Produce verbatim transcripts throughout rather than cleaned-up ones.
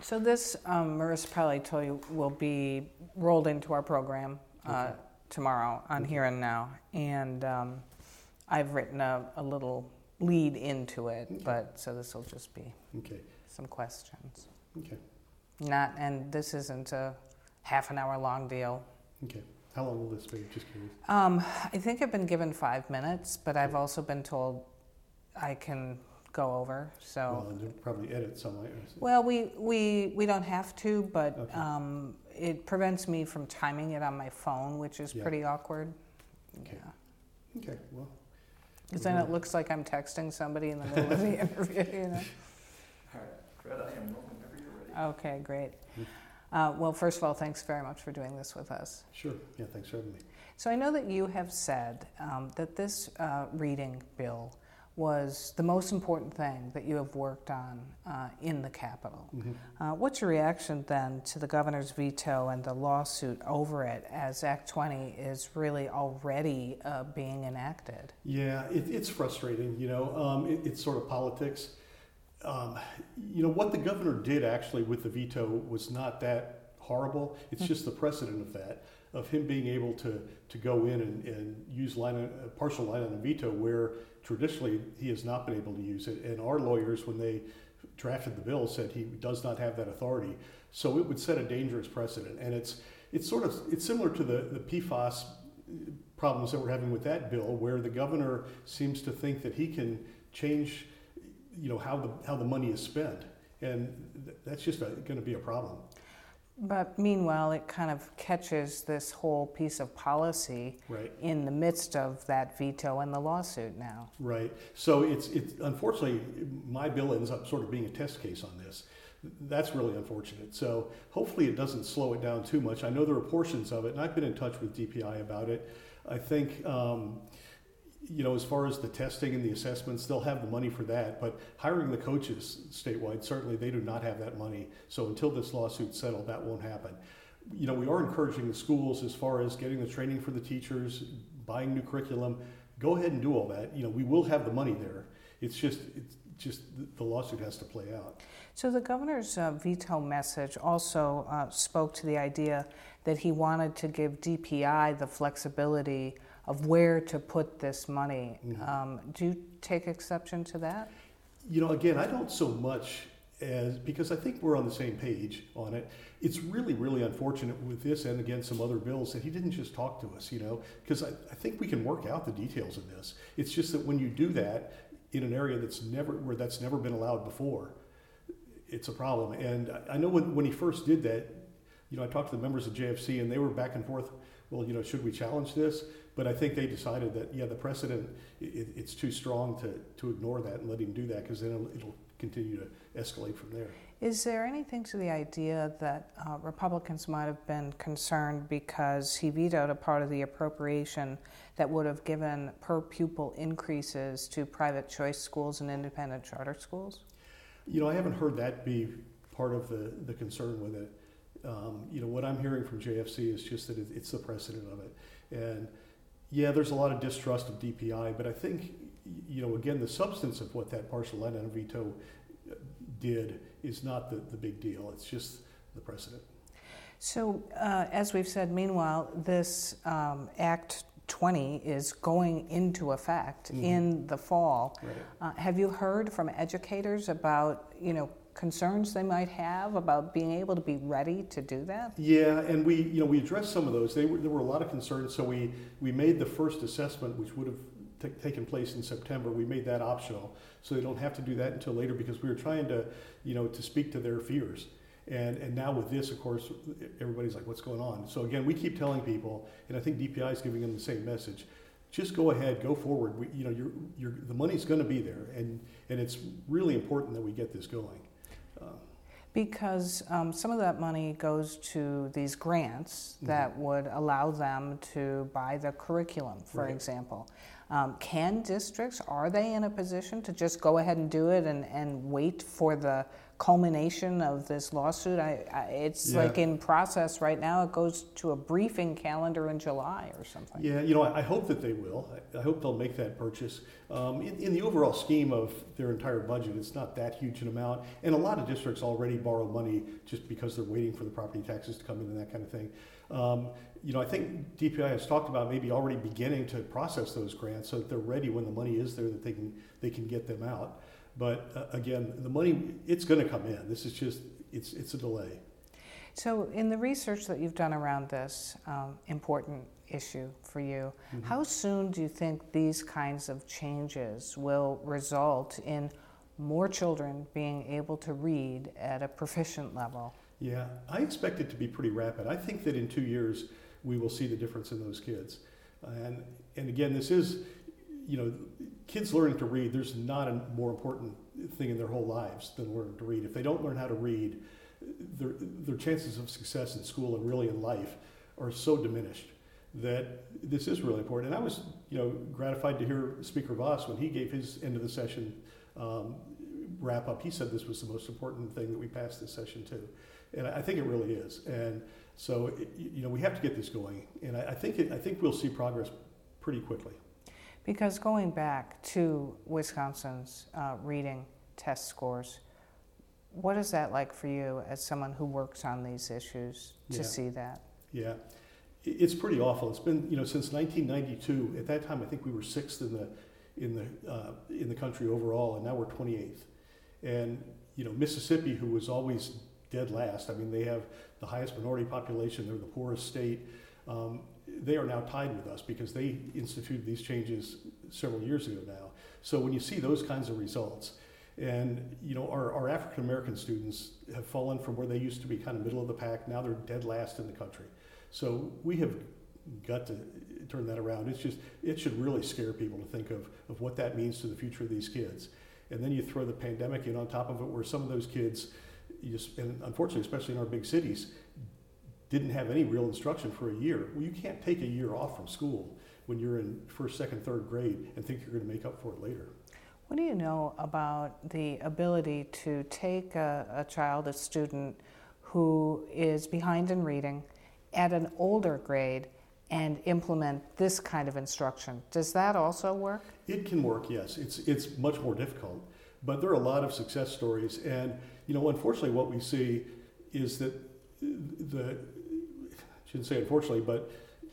So this, um, Marissa probably told you, will be rolled into our program uh, okay. tomorrow on okay. Here and Now. And um, I've written a, a little lead into it, okay. but so this will just be okay. some questions. Okay. Not, and this isn't a half an hour long deal. Okay. How long will this be? Just curious. Um, I think I've been given five minutes, but okay. I've also been told I can go over. So well, and you'll probably edit some way. Well, we, we we don't have to, but okay. um, it prevents me from timing it on my phone, which is yeah. pretty awkward. Okay. Yeah. Okay. Well. Because then it looks like I'm texting somebody in the middle of the interview. You know. All right, Fred, I am whenever you're ready. Okay, great. Uh, well, first of all, thanks very much for doing this with us. Sure. Yeah, thanks for having me. So I know that you have said um, that this uh, reading bill was the most important thing that you have worked on uh, in the Capitol. Mm-hmm. Uh, what's your reaction then to the governor's veto and the lawsuit over it, as Act twenty is really already uh, being enacted? Yeah, it, it's frustrating. You know, um, it, it's sort of politics. Um, you know, what the governor did actually with the veto was not that horrible. It's just the precedent of that, of him being able to, to go in and, and use line on, a partial line on a veto where traditionally he has not been able to use it. And our lawyers, when they drafted the bill, said he does not have that authority. So it would set a dangerous precedent. And it's it's sort of, it's similar to the, the P FAS problems that we're having with that bill, where the governor seems to think that he can change you know, how the how the money is spent. And th- that's just going to be a problem. But meanwhile, it kind of catches this whole piece of policy right. in the midst of that veto and the lawsuit now. Right. So it's it's unfortunately, my bill ends up sort of being a test case on this. That's really unfortunate. So hopefully it doesn't slow it down too much. I know there are portions of it, and I've been in touch with D P I about it. I think, um, you know, as far as the testing and the assessments, they'll have the money for that. But hiring the coaches statewide, certainly they do not have that money. So until this lawsuit's settled, that won't happen. You know, we are encouraging the schools as far as getting the training for the teachers, buying new curriculum. Go ahead and do all that. You know, we will have the money there. It's just, it's just the lawsuit has to play out. So the governor's uh, veto message also uh, spoke to the idea that he wanted to give D P I the flexibility of where to put this money. Mm-hmm. Um, do you take exception to that? You know, again, I don't so much as, because I think we're on the same page on it. It's really, really unfortunate with this and again some other bills that he didn't just talk to us, you know, because I, I think we can work out the details of this. It's just that when you do that in an area that's never, where that's never been allowed before, it's a problem. And I know when, when he first did that, you know, I talked to the members of J F C and they were back and forth, well, you know, should we challenge this? But I think they decided that, yeah, the precedent, it, it's too strong to, to ignore that and let him do that, because then it'll, it'll continue to escalate from there. Is there anything to the idea that uh, Republicans might have been concerned because he vetoed a part of the appropriation that would have given per pupil increases to private choice schools and independent charter schools? You know, I haven't heard that be part of the, the concern with it. Um, you know, what I'm hearing from J F C is just that it, it's the precedent of it. And yeah, there's a lot of distrust of D P I, but I think, you know, again, the substance of what that partial line on veto did is not the, the big deal. It's just the precedent. So, uh, as we've said, meanwhile, this um, Act twenty is going into effect mm-hmm. in the fall. Right. Uh, have you heard from educators about, you know, concerns they might have about being able to be ready to do that? Yeah, and we, you know, we addressed some of those. They were, there were a lot of concerns, so we, we made the first assessment, which would have t- taken place in September. We made that optional, so they don't have to do that until later, because we were trying to, you know, to speak to their fears. And and now with this, of course, everybody's like, what's going on? So again, we keep telling people, and I think D P I is giving them the same message. Just go ahead, go forward. We, you know, you're, you're, the money's going to be there, and and it's really important that we get this going. Because um, some of that money goes to these grants mm-hmm. that would allow them to buy the curriculum, for right. example. Um, can districts, are they in a position to just go ahead and do it and, and wait for the culmination of this lawsuit? I, I, it's Yeah. like in process right now. It goes to a briefing calendar in July or something. Yeah, you know, I, I hope that they will. I, I hope they'll make that purchase. Um, in, in the overall scheme of their entire budget, it's not that huge an amount. And a lot of districts already borrow money just because they're waiting for the property taxes to come in and that kind of thing. Um, you know, I think D P I has talked about maybe already beginning to process those grants so that they're ready when the money is there, that they can they can get them out. But uh, again, the money, it's going to come in. This is just, it's it's a delay. So in the research that you've done around this um, important issue for you, mm-hmm. how soon do you think these kinds of changes will result in more children being able to read at a proficient level? Yeah, I expect it to be pretty rapid. I think that in two years we will see the difference in those kids. And and again, this is, you know, kids learning to read, there's not a more important thing in their whole lives than learning to read. If they don't learn how to read, their, their chances of success in school and really in life are so diminished that this is really important. And I was, you know, gratified to hear Speaker Voss, when he gave his end of the session um, wrap up, he said this was the most important thing that we passed this session too. And I think it really is. And so, it, you know, we have to get this going. And I, I think it, I think we'll see progress pretty quickly. Because going back to Wisconsin's uh, reading test scores, what is that like for you as someone who works on these issues to Yeah. see that? Yeah, it's pretty awful. It's been, you know, since nineteen ninety-two. At that time, I think we were sixth in the in the uh, in the country overall, and now we're twenty-eighth. And you know, Mississippi, who was always dead last. I mean, they have the highest minority population. They're the poorest state. Um, they are now tied with us because they instituted these changes several years ago now. So when you see those kinds of results, and you know, our, our African American students have fallen from where they used to be kind of middle of the pack. Now they're dead last in the country. So we have got to turn that around. It's just, it should really scare people to think of, of what that means to the future of these kids. And then you throw the pandemic in on top of it, where some of those kids, you just, and unfortunately, especially in our big cities, didn't have any real instruction for a year. Well, you can't take a year off from school when you're in first, second, third grade and think you're going to make up for it later. What do you know about the ability to take a, a child, a student who is behind in reading at an older grade and implement this kind of instruction? Does that also work? It can work, yes. It's it's much more difficult, but there are a lot of success stories. And you know, unfortunately, what we see is that the I shouldn't say unfortunately, but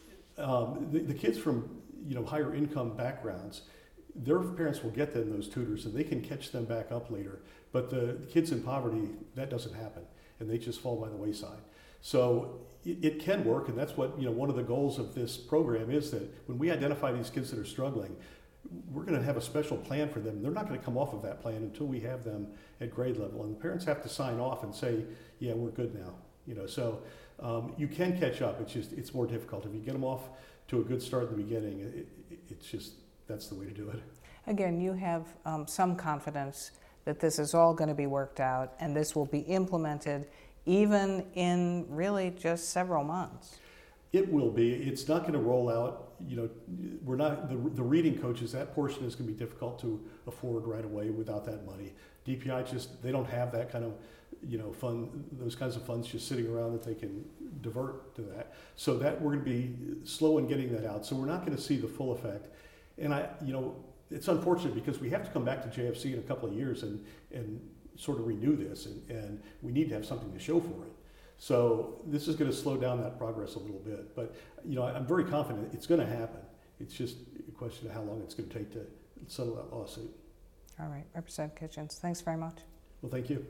um, the, the kids from you know higher income backgrounds, their parents will get them those tutors, and they can catch them back up later. But the, the kids in poverty, that doesn't happen, and they just fall by the wayside. So it, it can work, and that's what you know. One of the goals of this program is that when we identify these kids that are struggling, we're going to have a special plan for them. They're not going to come off of that plan until we have them at grade level, and the parents have to sign off and say, "Yeah, we're good now." You know, so um, you can catch up. It's just it's more difficult if you get them off to a good start in the beginning. It, it, it's just that's the way to do it. Again, you have um, some confidence that this is all going to be worked out, and this will be implemented even in really just several months. It will be. It's not going to roll out. You know, we're not the the reading coaches. That portion is going to be difficult to afford right away without that money. D P I just they don't have that kind of you know fund those kinds of funds just sitting around that they can divert to that. So that we're going to be slow in getting that out. So we're not going to see the full effect. And I, you know, it's unfortunate because we have to come back to J F C in a couple of years and and sort of renew this, and, and we need to have something to show for it. So this is going to slow down that progress a little bit. But, you know, I'm very confident it's going to happen. It's just a question of how long it's going to take to settle that lawsuit. All right. Representative Kitchens, thanks very much. Well, thank you.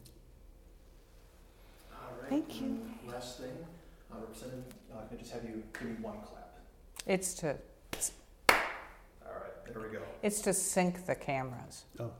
All right. Thank you. Last thing, uh, Representative, uh, can I just have you give me one clap? It's to All right, there we go. it's to sync the cameras. Oh.